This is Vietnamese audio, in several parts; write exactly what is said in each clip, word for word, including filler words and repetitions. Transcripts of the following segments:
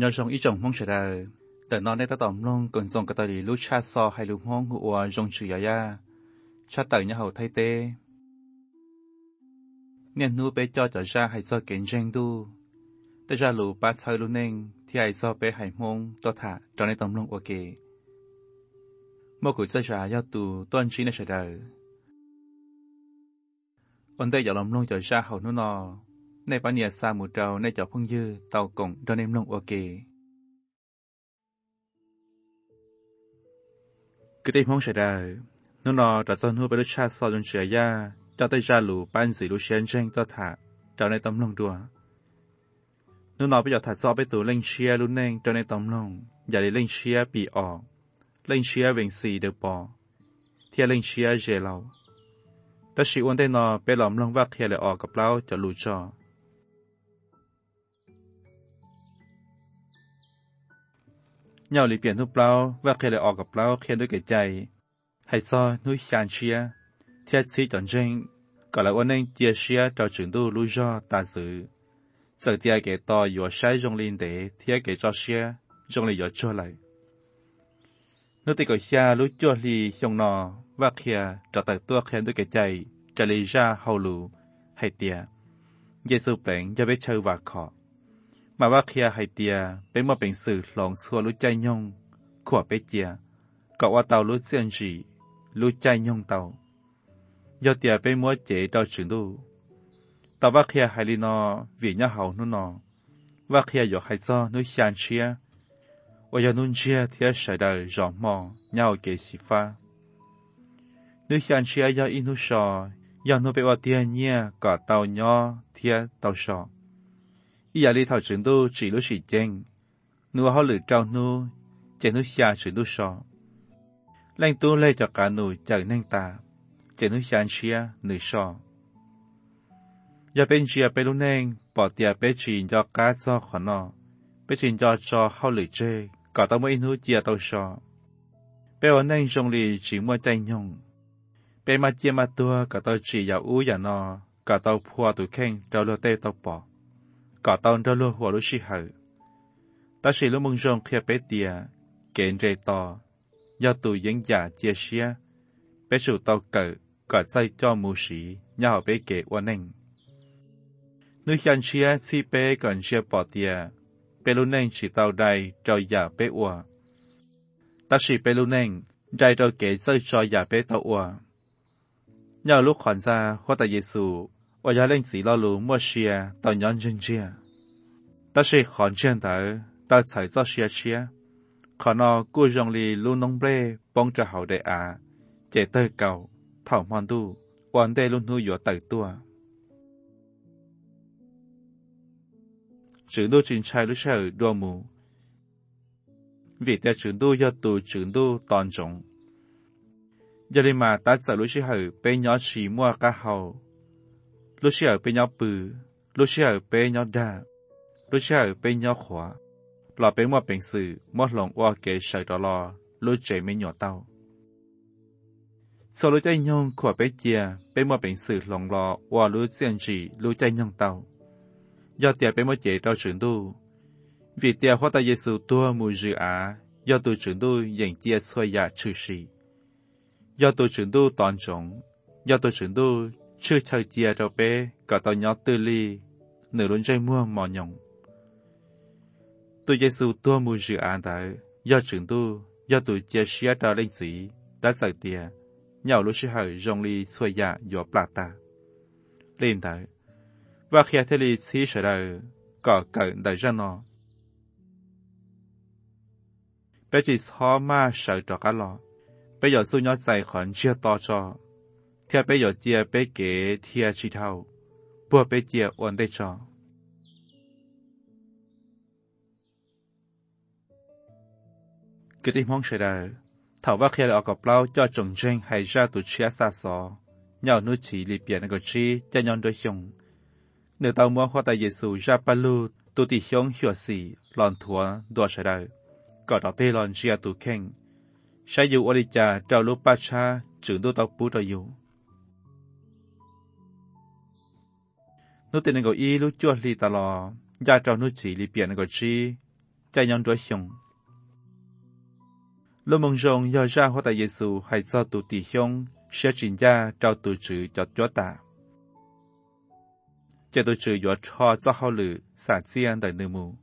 nhớ trong ý chồng mong sẽ đờiแต่นอนในตะต่อมลงก่อนส่งกระต่ายลูกชาซอให้ลูกห้องหัวจงชื่อยายาชาเต่าเนี่ยเขาไทยเต้เนี่ยนู้ไปจอจะชาให้ซอเก่งเจงดูแต่ชาลูป้าเชยลูกเน่งที่ให้ซอไปให้มงตัวถาจอในตอมลงโอเคเมื่อกุศลชายาตูต้นชี้ในเฉดายอันได้อย่าล้อมลงจะชาเขานู่นนอในปัญญาสามุเจ้าในเจ้าพึ่งยืดเต่ากงจอในลงโอเคcứ đây mong sẽ đời nó nọ đã cho nóไปรู้ชาติสอนจนเสียยาเจ้าได้จาหลูปั้นสีรู้เชียนเจงต่อถาเจ้าในตำลงดัวnó nọไปหยอดถัดซอไปตัวเล่งเชียรุ่นเน่งเจ้าในตำลงอย่าได้เล่งเชียปีออกเล่งเชียเวงสีเดือปอเทียเล่งเชียเจเราแต่ชีวันได้นอไปหลอมลงว่าเทียเลยออกกับเราจะรู้จอเงาหลีเปลี่ยนทุบเปล่าว่าเคยเลยออกกับเปล่าเคียนด้วยเกใจให้ซอนุ้ยชานเชียเทียซีจอนเจงก็แล้ววันนึงเจียเชียเราจึงดูรู้จอตาสื่อเจอเทียเกต่ออยู่ใช้จงลินเดเทียเกจอเชียจงลีอยู่จ่อเลยนุติก็เชียรู้จ่อลีชงนอว่าเคียจะตัดตัวเคียนด้วยเกใจจะลีจ้าเฮาลูให้เตียเยซูเป่งจะไปเชื่อว่าขอมาว่าเคียไฮเตียเป็นมาเป็นสื่อหลงชัวรู้ใจยงขวบไปเจียก็ว่าเตารู้เสียนจีรู้ใจยงเตายอดเตียเป็นมัวเจ๋เตาจึงดูแต่ว่าเคียไฮลีนอวิ่งยาเฮานุ่นนอว่าเคียอยู่ไฮซ้อนุ่ยชานเชียว่ายานุ่นเชียเทียใส่ได้จอมมอเงาเกสีฟ้านุ่ยชานเชียยาอินุชอยานุ่นไปว่าเตียเนี่ยก็เตาย่อเทียเตาชออียาลีถอดจึงดูจีรู้สีเจงนัวเขาหรือเจ้านูเจนุชาจึงดูชอแรงตัวเล่จากการหนูจากนั่งตาเจนุชาเชียหนึ่งชออย่าเป็นเชียไปรู้แนงปอดเตียไปจีนจอกาจอขอนอไปจีนจอจอเขาหรือเจก็ต้องไม่นูเจียตัวชอไปวันนั่งจงลีจีมัวใจยงไปมาเจียมาตัวก็ต้องจีอย่าอู้อย่านอก็ต้องพัวตัวแข้งเจ้าเลือเต้ตัวปอก็ตอนเจ้าลูกหัวรู้ชิเหอแต่สิลูกมึงจงเขียไปเตียเกณฑ์ใจต่อยอดตู่ยังอย่าเจียเชียไปสู่เตาเกิดก็ใจจ้อมูสีย่าไปเกวันนึงนุยันเชียซีเป้ก่อนเชียปอเตียเปรุนึงสีเตาใดเจ้าอย่าไปอัวแต่สิเปรุนึงใจเจ้าเกใจจอยอย่าไปเตาอัวย่าลูกขวัญซาว่าแต่เยซูว่าอย่าเล่นสีล้อลูมัวเชียตอนย้อนเจนเชียแต่是ขอนเชียนเต๋อตาใส่เจ้าเชียเชียขอนอกู้จงลีลูน้องเบ้ป้องจะเห่าได้อาเจเตอร์เก่าเถ่ามันดูวันได้ลุ่นหูอยู่เต๋อตัวจึงดูจินชายรู้เชื่อดัวมูวิแต่จึงดูยอดตูจึงดูตอนจงยาลิมาตัดสรู้เชื่อเป็นยอดชีมัวกะเฮารู้เชื่อเป็นยอดปือรู้เชื่อเป็นยอดดารู้เชื่อเป็นยอดขวาเราเป็นมัวเป็นสื่อมัวหลงว่าเกยใส่ตลอรู้ใจไม่หยอดเต้าสรู้ใจยงขวาไปเจียเป็นมัวเป็นสื่อหลงรอว่ารู้เสียนจีรู้ใจยงเต้ายอดเตียเป็นมัวเจเต้าจึงดูวิเตียว่าแต่เยซูตัวมูจืออายอดตัวจึงดูอย่างเจียช่วยยาชื่อสียอดตัวจึงดูตอนจงยอดตัวจึงดูชื่อเธอเจียเจ้าเป้ก็ตอนยอดตือลีหนึ่งล้นใจมั่วมอนยงตัวเยซูตัวมูจืออานเตอยอดจึงดูยอดตัวเจียเชียดาเล่งสีดัดใส่เตียเหย่ารู้ชื่อเหยงลีช่วยยาหยอปลาตาเล่นเตอว่าเขียเทลีซีเฉยก็เกิดได้จันนอไปจีซ้อมาเฉยจอกันหลอไปหยอดสู้ยอดใจขอนเชียต่อจอเทียไปหยอดเจียไปเก๋เทียชีเท่าพวกไปเจียอ้วนได้จอกิติมองเฉยได้ถ้าว่าเขียออกกับเราจะจงเจงให้ญาตุเชียซาสอเหย่านุชีลีเปียนก็ชีจะย้อนโดยชงเนื้อเตามัวข้อแต่เยซูญาปลูตุติชงหัวสีหลอนถัวดัวเฉยได้ก็ดอกเตลอนเชียตุเข่งใช้อยู่อริจาเจ้าลูกป้าชาจึงดูเตาปูตัวอยู่นุตินก็อีรู้จวดลีตลอญาเจ้านุชีลีเปียนก็ชี chạy nhon đuổi xong lúc mong rong do ra hoa tại Giêsu hay cho tụ tỷ hiông sẽ chuyển ra trao tụ chữ cho chúa ta cho tụ chữ do cho cho hậu lử xả chiên tại nơi mù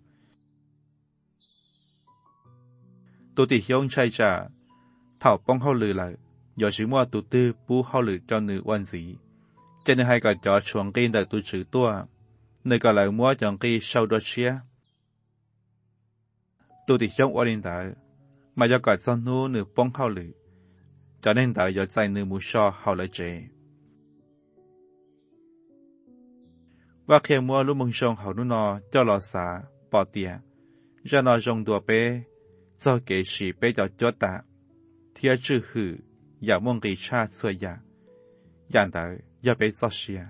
tụ tỷ hiông chạy trả thảo bông hậu lử lại do chỉ mua tụ tư bù hậu lử cho nữ quan gì cho nên hai cái cho chuồng kinh tại tụ chữ tua nơi còn lại mua chọn cái sau đó chia tụ tỷ hiông quan tại mà do cả son nô nửa bông hậu lử cho nên tại do chạy nửa mù so hậu lại chế và khi mua lúc mong sông hậu nó cho lò xả bỏ tiền ra nó dùng đùa bé cho kế sĩ bé cho chúa ta thiệt chữ hử giả mong kỳ cha xưa giả dạng tới do bé cho xia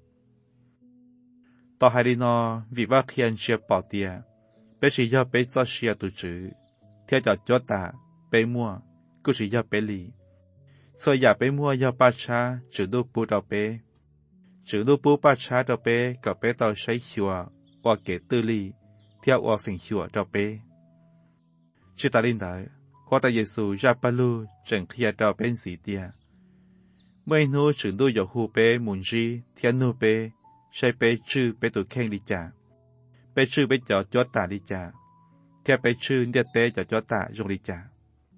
tao hay đi nó vìว่าkhi anh chia bỏ tiền bé chỉ do bé cho xia tụ chữ thiệt cho chúa ta bé mua cũng chỉ do bé lì xưa giả bé mua do ba cha chữ đô bù đầu bé chữ đô bù ba cha đầu bé có bé tao say xua hoặc kể tư lì theo hoặc phình xua đầu bé chữ ta linh đại hoa ta Giêsu ra ba lu chẳng khi đầu bé gì tia mấy nô chữ đô dọc hu bé muốn gì thiên nô bé say bé chữ bé tụ khen đi cha bé chữ bé cho chúa ta đi cha theo bé chữ điệt tế cho chúa ta dùng đi cha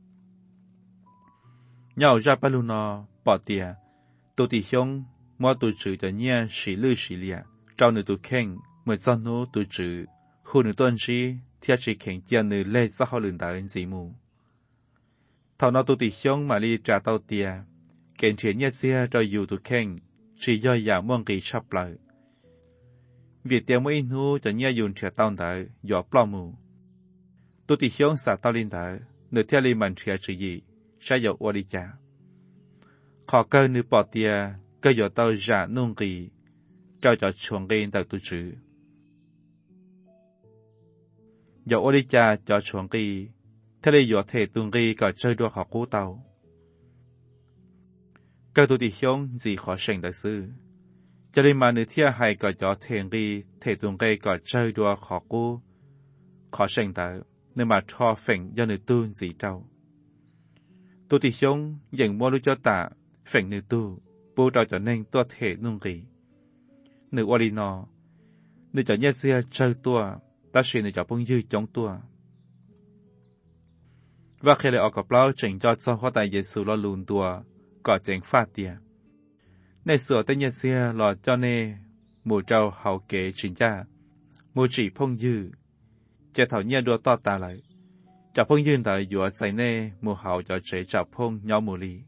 nhau ra ba lu nó bỏ tia tụ tỷ hiông mua tụ chữ cho nhia xí lư xí lia trao nữ tụ khen mười cho nô tụ chữ khu nữ tuân chi theo chỉ khen chia nữ lê cho họ lường đạo gì mù thảo nó tụ tỷ hiông mà li trả tàu tia khen chuyện nhia xia cho dù tụ khen chỉ do giả mong kỳ sắp lại việc tiền mới nô cho nhia dùng trả tàu đạo dọ plo mù tụ tỷ hiông xả tàu linh đạo nữ theo li mình trả chữ gì sẽ dọ ô đi trả khó cơ nữ bỏ tia cơ dọ tàu giả nông kỳ cho cho chuồng gây tại tụ chữ dọ ô đi trả cho chuồng kỳ thế li dọ thể tuồng kỳ có chơi đua họ cố tàu cơ tụ tỷ hiông gì khó sinh đại sư cho nên mà nữ theo hay có cho thể kỳ thể tuồng kỳ có chơi đua họ cố khó sinh đại nên mà cho phèn do nữ tu gì đâu tụ tỷ hiông dành mua lúc cho ta phèn nữ tu bố trao cho nên tua thể nung kỳ nữ ô đi nó nữ cho nhét xe chơi tua ta xin nữ cho bông dư chống tua và khi lại ở cặp lao chỉnh cho cho hoa tài Giêsu lo lùn tua có chỉnh phát tiền này sửa tới nhét xe lò cho nê mù trâu hậu kế chỉnh cha mù chỉ phong dư che thảo nhét đua to ta lại cho phong dư tại dùa xảy nê mù hậu cho chế cho phong nhỏ mù lì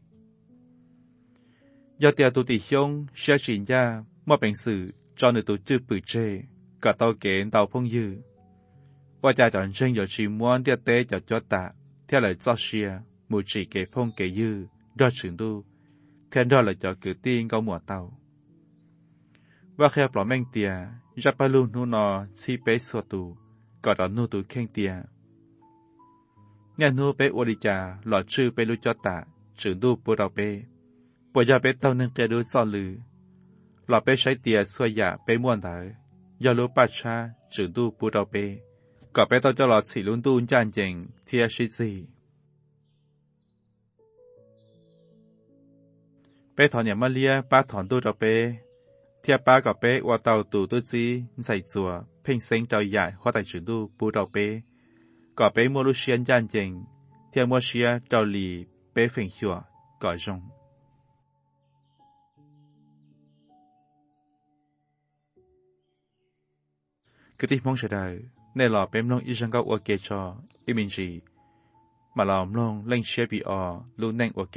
do tiền tụ tỷ hiông sẽ chuyển ra một bệnh sử cho người tụ chữ bự chê cả tàu kiện tàu phong dư và cha chọn chân do chỉ muốn tiền tế cho cho ta theo lời cho xia một chỉ kế phong kế dư do chuyển tu theo đó là cho cử tiên câu mùa tàu và khi bỏ men tiền ra ba lu nu nọ si bé sửa tu cả đó nu tu khen tiền nghe nu bé ô đi cha lọ chữ bé lu cho ta chuyển tu bù đầu bé bởi do bé tao nên kể đối so lử lọ bé sai tiền xuôi giả bé muôn tới do lũ ba cha chuyển tu bù đầu bé có bé tao cho lọ xỉ luôn tu chan chỉnh thì là gì bé thọ nhà Maria ba thọ tu cho bé thì ba có bé qua tàu tù tu gì dạy chùa phình sinh trao giải hoa tại chuyển tu bù đầu bé có bé mua lu xiên chan chỉnh thì mua xia trao lì bé phình chùa có rong cứ tiếp mong chờ đợi này là bém long y sang cao ok cho y mình gì mà làm long lên xe bị ở luôn nhanh ok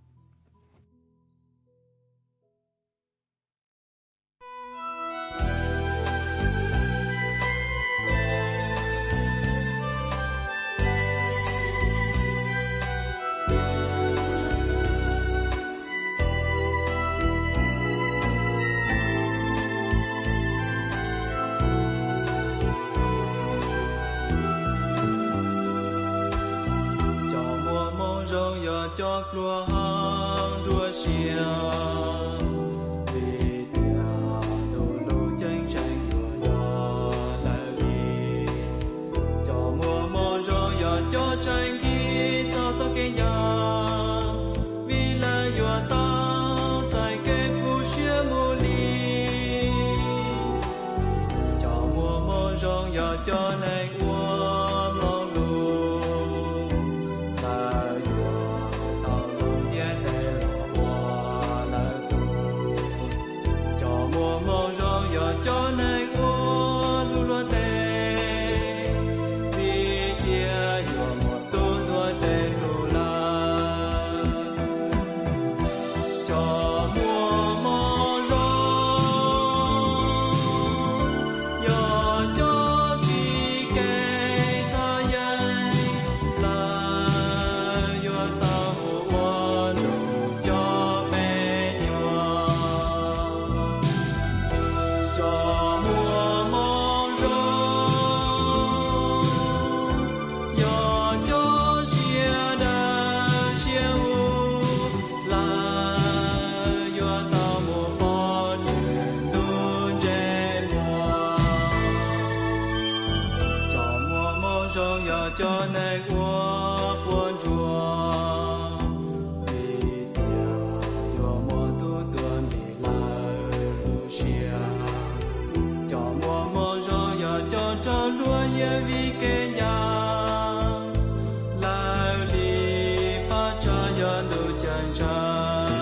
cho lúa hang đua xia vì tia đồ lũ tranh tranh đua gió lại vì cho mùa mùa cho nên我梦路，来我道路也得我来读，叫我梦荣耀叫nên我路路得，你也有我多多的路来，叫我梦荣。cho nên我不着你的有么多的你来路下叫我们荣耀叫这落叶为给呀来里把这样都讲着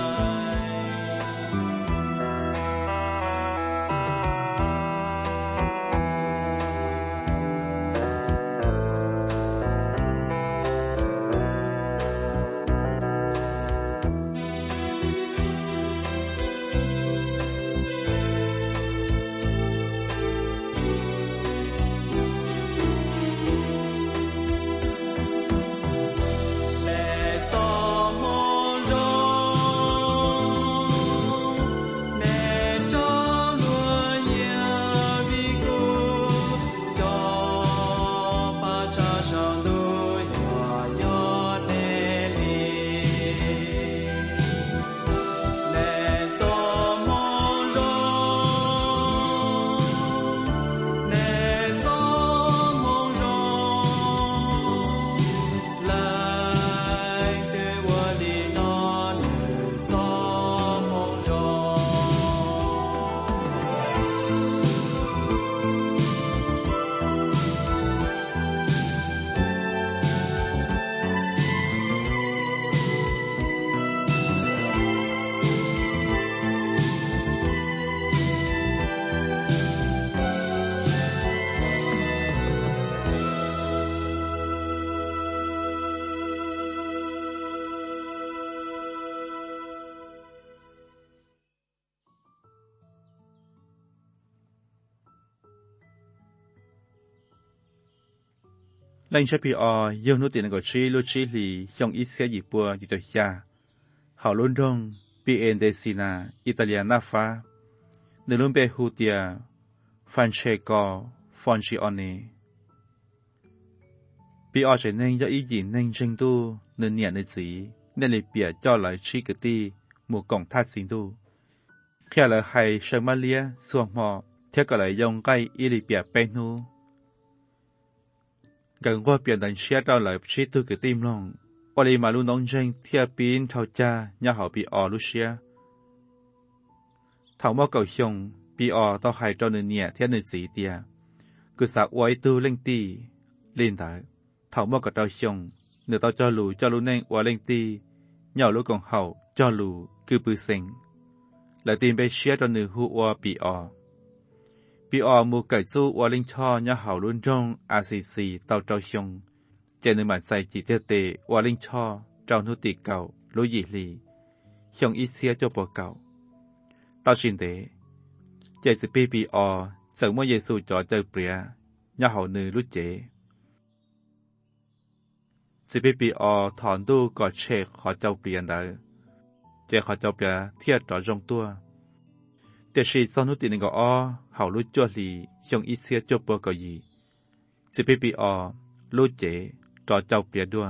Lệnh cho P R yêu nút tiền của chi lưu chi lì trong ít xe dịp bùa dịp tuổi xa. Hảo luôn rong P N D Sina Italia Nafa Nữ luôn bê hù tìa Francesco Foncione. P R trở nên do ý gì nên tranh tu nên nhẹ nơi gì nên lì bịa cho lại chi cực ti một cổng thác xin tu. Khi là hay Somalia xuông mò theo cả lại dòng cây ý lì bịa bên nu. Gần qua biển đánh xe đào lại chi tu cái tim lòng, ở đây mà luôn nóng tranh theo pin thao cha nhà họ bị ở lúc xe. Thảo mò cầu xong bị ở tao hay cho nên nhẹ theo nên gì tia, cứ sao quay tu lên ti lên tại thảo mò cả tao xong, nửa tao cho lù cho luôn nên quay lên ti, nhỏ lúc còn hậu cho lù cứ bự sinh, lại tìm bé xe cho nửa hú qua bị ở. Bị ở một cái số qua linh cho nhà hảo luôn trong R C C tàu trao xong, cho nên mà sai chỉ tiêu tệ qua linh cho trao nô tì cầu lối gì lì, xong ít xe cho bỏ cầu. Tao xin thế, chạy sự bị bị ở sợ mỗi giê xu cho chơi bia, nhà hảo nữ lúc chế. Sự bị bị ở thọn tu có chế khó trao bia đời, chế khó trao bia thiết trò trong tua. Để sĩ sau nút tiền gọi o hảo lút cho lì trong ít xe cho bơ có gì chỉ biết bị o lút chế trò trâu bia đua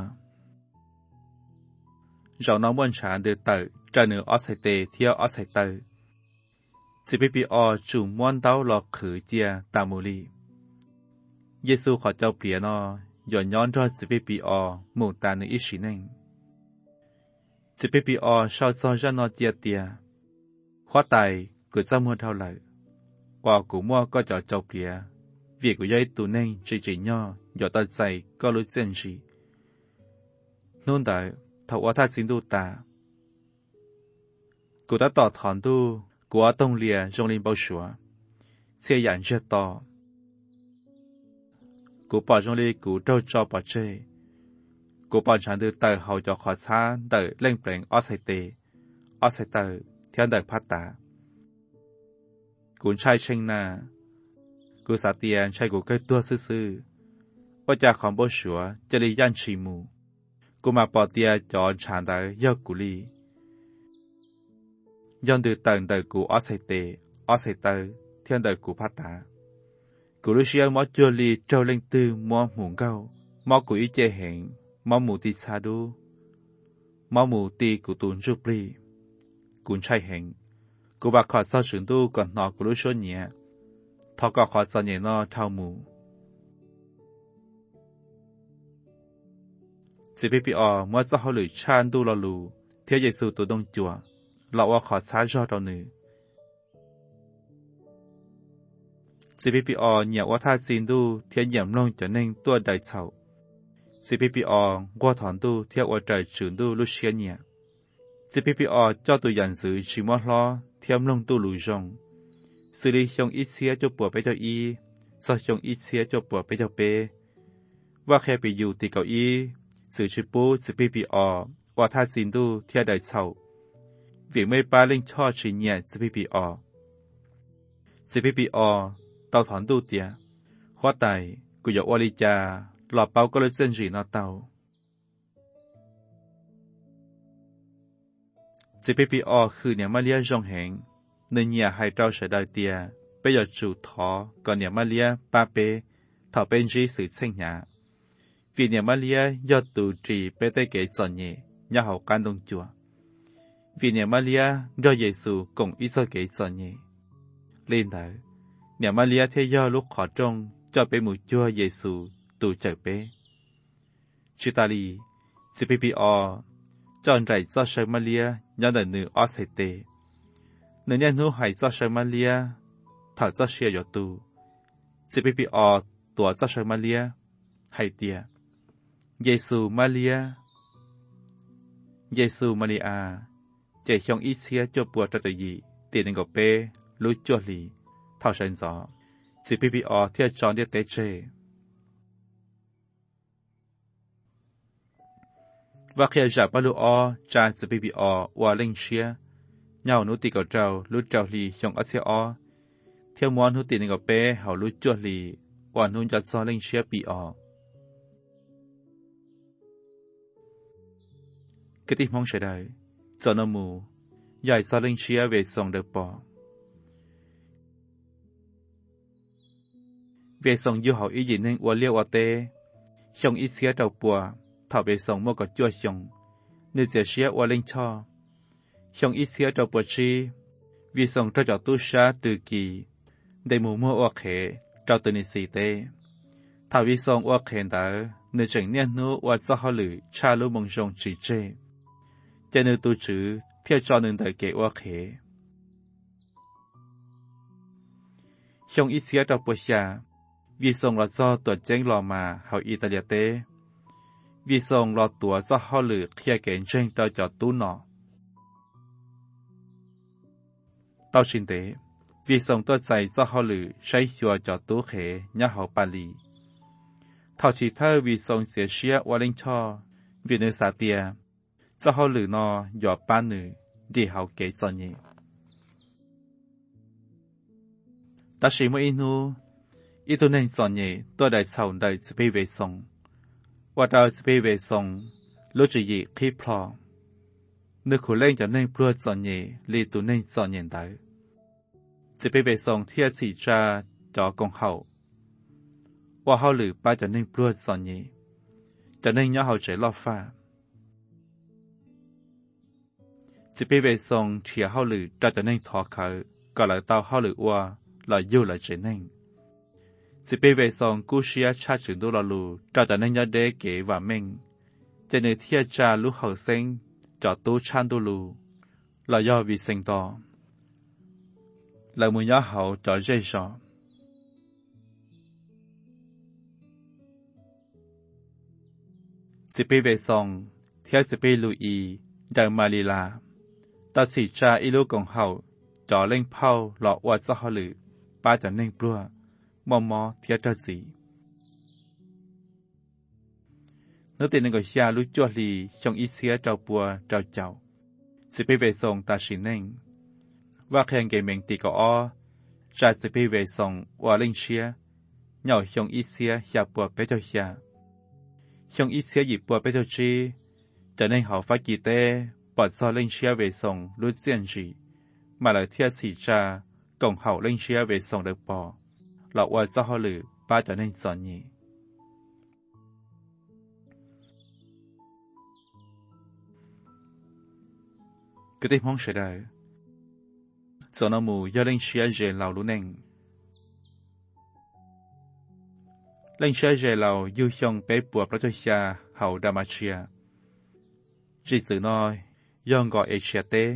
dạo nó muốn trả được tờ trả nửa ở sài tề theo ở sài tờ chỉ biết bị o chủ muốn tao lọ khử chia tà mù li Giêsu khỏi trâu bia nó dọn nhón cho chỉ biết bị o mù tà nửa ít xí nên chỉ biết bị o sau sau ra nó chia tia khóa tài cứ cho mua thao lại, và cũng mua có cho chọc bia, việc của giấy tụ nên chỉ chỉ nhỏ nhỏ tờ dày có lối chân gì nôn đợi thầu ở thắt xin tu ta cụ đã tỏ thọn tu của tông lìa trong linh bao sủa xe dàn rất to cụ bỏ trong ly cụ trâu cho bỏ chơi cụ bỏ chẳng từ tờ hậu cho khó xa tờ lên bền ở sài tê ở sài tờ thiên tờ phát tả cụ trai tranh nà cụ xả tiền trai cụ cây tua sư sư ở cha khóm bao sủa cho đi gian trì mù cụ mà bỏ tiền cho chẳng tờ do cụ ly dân từ tầng tờ cụ ở sài tê ở sài tờ thiên tờ cụ phát tả cụ lúc xưa mó chua ly trâu lên tư mó mùng gâu mó cụ ý chê hẹn mó mù tì xa đu mó mù tì cụ tùn rụp ly cụ trai hẹn cụ bà khỏi sao trưởng tu còn nọ cụ lúc xưa nhẹ thọ có khỏi sao nhẹ nó thao mù chỉ biết bị ọ mó cho họ lưỡi chan tu lò lù theo dạy sư tù đông chùa lọ wa khỏi xa do đâu nữ xê pê pê o nhàว่าท่าจีนดูเทียนเหยี่ยมลงจะเน่งตัวใดเฉาซีพีพีอว่าถอนดูเทียว่าใจจืดดูลุเชียนเนี่ยซีพีพีอเจ้าตัวยันสือชิมอล้อเทียมลงตัวลุจงสื่อลิชงอีเสียจะปวดไปเจ้าอีซอชงอีเสียจะปวดไปเจ้าเปว่าแค่ไปอยู่ตีเก้าอี้สื่อชิปูซีพีพีอว่าท่าจีนดูเทียใดเฉาเวียงไม่ป้าเล่งช่อชิเนี่ยซีพีพีอซีพีพีอtàu thọn tu tiệt, hóa tài, cụ dọc oali cha, lọp bao có lối chân gì nó tàu. Chỉ biết bị o khử nhà Malia rong hẹn, nên nhà hai trao sẽ đòi tiệt, bây giờ chủ thọ, còn nhà Malia ba bê, thọ bên gì sự tranh nhà. Vì nhà Malia do tù trì bê tê kể chọn nhẹ, nhà hậu can đông chùa. Vì nhà Malia do Giê-xu cùng ít cho kể chọn nhẹ. Lên đảo. Nhà Malia thế do lúc khó trông cho bé mùi chua Giê-xu tù trở bé. Chứ ta lì, chỉ bê bê o, chọn rảy do sơ Malia nhớ đời nữ ở sài tê. Nữ nhà nữ hãy do sơ Malia, thảo do xìa dọ tù. Chỉ bê bê o tùa do sơ Malia, hãy tìa. Giê-xu Malia, Giê-xu Malia, chạy trong ít xìa cho bùa cho tội gì, tiền nên gọc bé, lúi chua lì. Thảo sân gió, chỉ bê bê o theo chọn đi tế chê. Và khi giả bà lưu o, cha chỉ bê bê o, và linh xia, nhau nụ tì cầu trào, lú trào lì trong ớt xe o, theo món nụ tì nâng gọc bê, hào lú chuột lì, và nụ nhọt do linh xia bì o. Cái tình mong sẽ đời, cho nó mù, dạy do linh xia về sông được bỏ. Về sông du hậu ý gì nên ua liêu ua tê, xong ít xía đầu bùa, thảo về sông mô có chua xong, nên dễ xía ua linh cho. Xong ít xía đầu bùa chi, vì sông cho cho tu xa từ kỳ, để mù mô ua khế, trao từ nì xì tê. Thảo vì sông ua khế đá, nên chẳng niên nô ua cho họ lử, cha lưu mong rong chỉ chê. Chê nữ tu chữ, theo cho nên đời kể ua khế. Xong ít xía đầu bùa xa, vì sông lọt do tuần tranh lò mà hậu Italia tế. Vì sông lọt tùa do họ lử khía kén tranh trao cho tú nọ. Tao xin tế, vì sông tuần dạy do họ lử xây chùa cho tú khế nhà hậu bà lì. Thảo chỉ thơ vì sông xế xía qua linh cho, vì nữ xá tìa, do họ lử nọ dọ ba nữ, đi hậu kế cho nhé. Ta sĩ mô inu, ít tôi nên chọn nhẹ tôi đại sầu đại sẽ bị về sông, và đại sẽ bị về sông lúc chỉ gì khi plо, nếu khổ lên cho nên plua chọn nhẹ li tôi nên chọn nhẹ đại, sẽ bị về sông thì chỉ ra cho công hậu, và hậu lử ba cho nên plua chọn nhẹ, cho nên nhớ hậu chế lo pha, sẽ bị về sông thì hậu lử ra cho nên thọ khởi, còn lại tao hậu lử qua là yêu là chế nên. Chỉ bê về sông cú xia cha trưởng đô là lù, cho ta nên nhớ đế kế và mình. Cho nên thiên cha lúc hậu sinh, cho tu chan đô lù, là do vì sinh to. Là mùi nhớ hậu cho dây rõ. สิปีเวซองเทียสิปีลุอีเดอมาลีลาตัดสิจาอิลูกของเฮาจ่อเล่งเผาหลอกวัดจะฮอลือป้าจะเน่งปลัวมอมอเทียตัดสีนึกติดหนึ่งก็ยาลุจวดลีชงอีเสียเจ้าปัวเจ้าเจ้าสิปีเวซองตาชินเน่งว่าแข่งเกมเองตีก็อ้อจาสิปีเวซองว่าเล่งเชียเหย่าชงอีเสียยาปัวเปเจ้าเชียชงอีเสียหยิบปัวเปเจ้าจีจะในหอฟ้ากีเต้ปอดซอเล่งเชียเวซองลุดเซียนจีมาเลยเทียสีจากงเฮาเล่งเชียเวซองเด็กปอหลอกว่าจะฮอลือป้าจะในสอนยีก็ได้มองเฉยได้สอนมูยาเล่งเชียเจเหล่าลุเน่งเล่งเชียเจเหล่าอยู่ยองเป๊ะปัวพระเจ้าชาเฮาดามาเชียจีสื่อน้อยยองก่อเอเชียเต้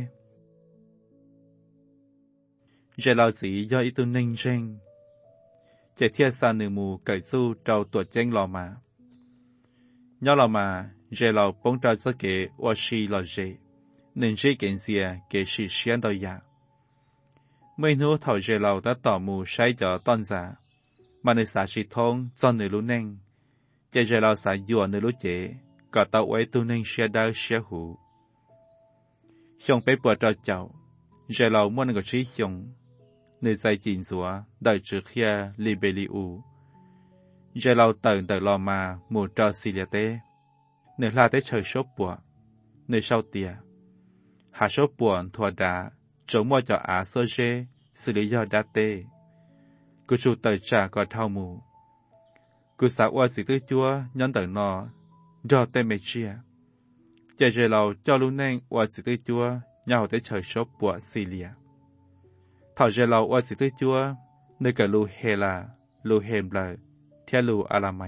เจเหล่าจีย่ออีตุนเน่งเจงเจเทียซานือมูเกิดสู้เจ้าตัวเจงหล่อมาย่อหล่อมาเจเหล่าปงเจ้าสเกวอชีหล่อเจหนึ่งชีเกินเสียเกชิเชียนตัวยาเมื่อนู้เท่าเจเราได้ต่อมูใช้เจอต้นจ่ามาในสาชิทงจอนในรู้เน่งเจเจเราสายยัวในรู้เจก็ต่อไว้ตัวเน่งเชียดาวเชียหูชงไปปวดเจ้าเจ้าเจเราม้วนกับชี้ชงในใจจีนสัวได้จือเคียลิเบลิอูเจเราตื่นแต่รอมาหมู่เจ้าซิเลียเต้ในลาได้เฉยชบปวดในเช้าเตียหาชอบปวนทัวดาจงมั่วจะอาโซเจสิริยอดาเต้กูชูเตยจาก็เท่ามูกูสาวว่าสิตื้อจัวย้อนแต่นอดอเต้เมเชียเจเจเราเจ้าลูกแน่งว่าสิตื้อจัวย่าได้เฉยชอบปวดซีเลียถ้าเจเราว่าสิตื้อจัวในกับลูเฮลาลูเฮมเลยเทียลูอาลาไม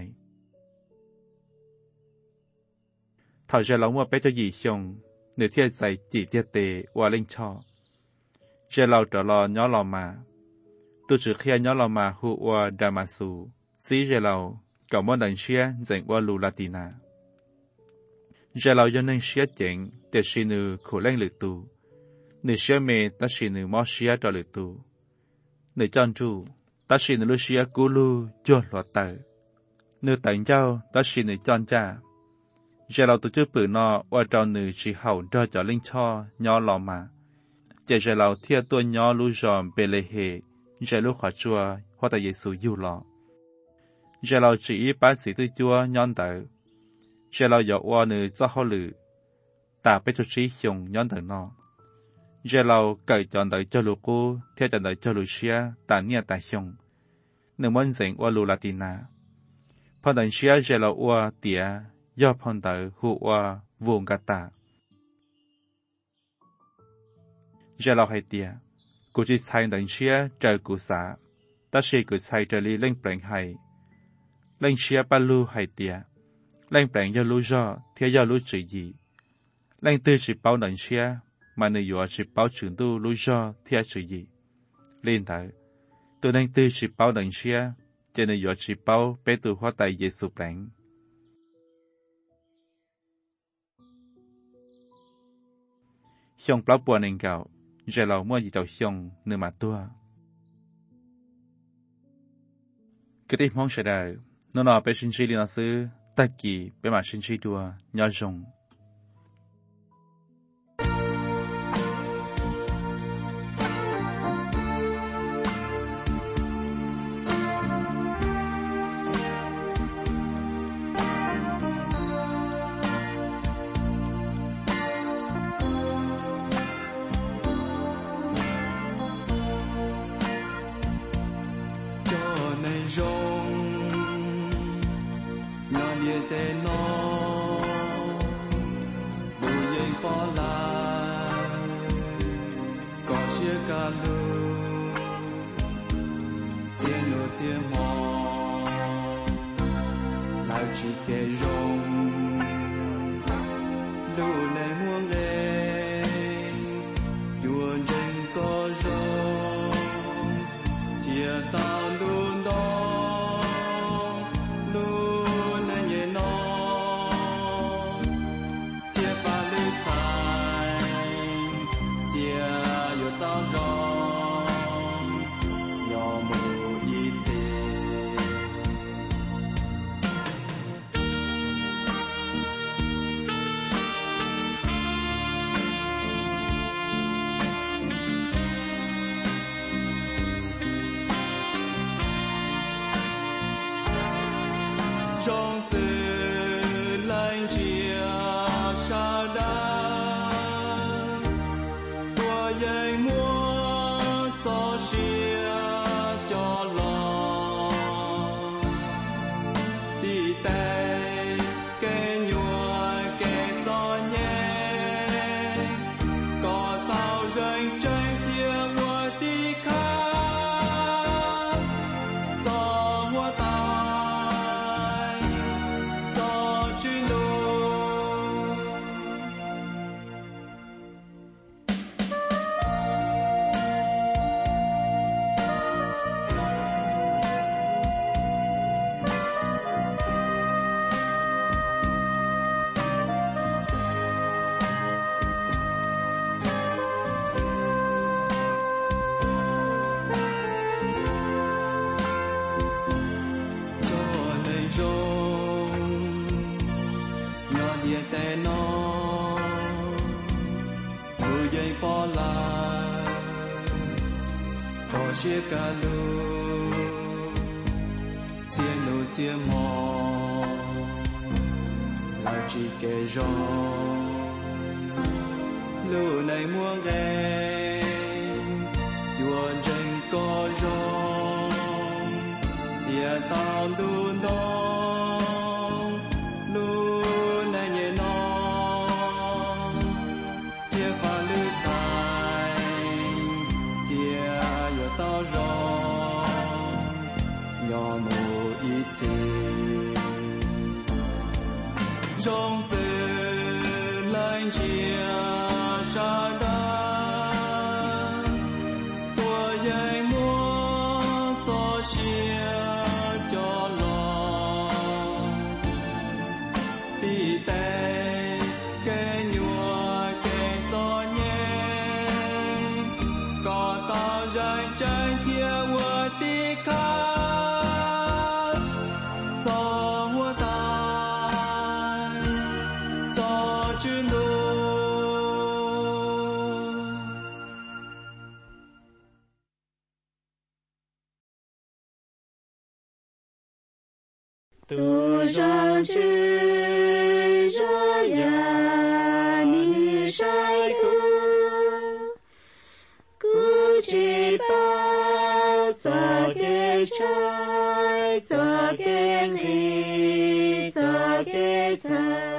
ถ้าเจเรามั่วไปจะหยี่ชงเนื้อเทียใจจีเทียเตว่าเล่งชอเจเราจะรอย้อนเรามาตัวจือเคียย้อนเรามาหัวดามาสูซีเจเรากับมันดันเชียเจ๋งว่าลูลาตินาเจเราย้อนนึงเชียเจ๋งแต่ชินูขู่เล่งหรือตูเนื้อเชียเมตัชินูมอเชียต่อหรือตูเนื้อจันจูตัชินูลูเชียกูลูจวดหลอดเตอเนื้อแต่งเจ้าตัชินูจันจ้าเจเราตัวชื่อปืนนอว่าเจ้าหนึ่งชีเฮาเจ้าจะลิงช่อย่อหล่อมาเจเจเราเทียตัวย่อลูจอมเปเลเฮเจลูกขอจัวว่าแต่เยซูอยู่หล่อเจเราจีป้าสีตัวจัวย้อนเตอเจเราอยากว่าหนึ่งเจ้าเขาหรือตาไปจุดชี้ยงย้อนเตอนอเจเราเกิดจอนเตอเจ้าลูกกูเทียจันเตอเจ้าลูเชียตาเนี่ยตาชงหนึ่งมันเสียงว่าลูลาตินาพอดันเชียเจเราว่าเตียย่อพอนเตอหัววงกาตาเจเราให้เตียกูจะใช้ดันเชียเจอกูสาแต่เชกูใช้เจลีเล่งแปลงให้เล่งเชียปาลูให้เตียเล่งแปลงยาลูจ่อเทียยาลูจียีเล่งตื้อจีเป้าดันเชียมาในยัวจีเป้าจุนดูลูจ่อเทียจียีเล่นเตอตัวเล่งตื้อจีเป้าดันเชียเจในยัวจีเป้าเปตัวหัวใจเยซูแปลงชงปลาปัวหนึ่งเก่าเจเราเมื่อยี่เจ้าชงเนื้อมาตัวก็ได้มองเฉยได้นนอไปชินชีลีนาซื้อตะกี้ไปมาชินชีตัวยาจง Hãy subscribe cho kênh Ghiền Mì Gõ để không bỏ lỡ rong nhỏ mù y chê trong sự lạnh chia xa đá tua dây mua cho xia cho lo đi tay kê nhua kê cho nhẹ có tao rành tranh thiên hoa đi khác cho hoa tao chia cả lu chia lu chia mò là chỉ kể rong lu này mua ghé yuan chân có rong tia tao lu nong lu này nhẹ nong tia pha lu dài tia tao rong nhỏ mù y chê trong sự lạnh chia xa đá tua dây mua cho chia cho lo đi tay kê nhua kê cho nhẹ có tao rành tranh thiên hoa đi khác cho hoa tai cho chữ nô tu rằng chữ ra ya ni sai cứ chỉ bao giờ cái trái giờ cái ly giờ cái trái